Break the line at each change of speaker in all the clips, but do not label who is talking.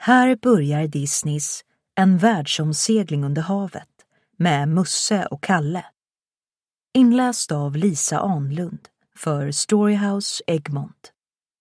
Här börjar Disneys En världsomsegling under havet med Musse och Kalle. Inläst av Lisa Anlund för Storyhouse Egmont.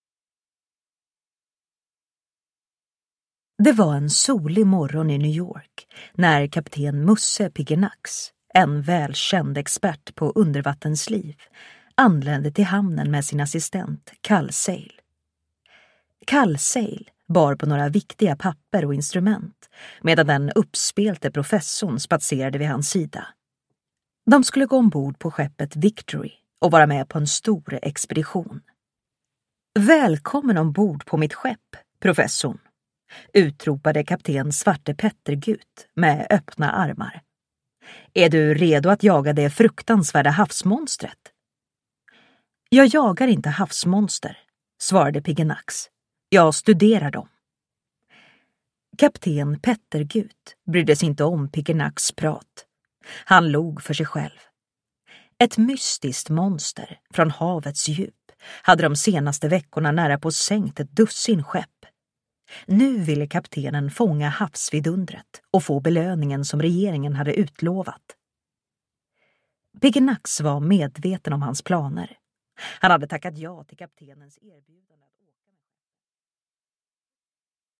Det var en solig morgon i New York när kapten Musse Piggenax, en välkänd expert på undervattensliv, anlände till hamnen med sin assistent Kallsail. Kallsail bar på några viktiga papper och instrument medan den uppspelte professorn spatserade vid hans sida. De skulle gå ombord på skeppet Victory och vara med på en stor expedition. "Välkommen ombord på mitt skepp, professorn", utropade kapten Svarte Pettergut med öppna armar. "Är du redo att jaga det fruktansvärda havsmonstret?" "Jag jagar inte havsmonster", svarade Piggenax. "Jag studerar dem." Kapten Pettergut brydde sig inte om Piggenax prat. Han log för sig själv. Ett mystiskt monster från havets djup hade de senaste veckorna nära på sänkt ett dussin skepp. Nu ville kaptenen fånga havsvidundret och få belöningen som regeringen hade utlovat. Piggenax var medveten om hans planer. Han hade tackat ja till kaptenens erbjudande.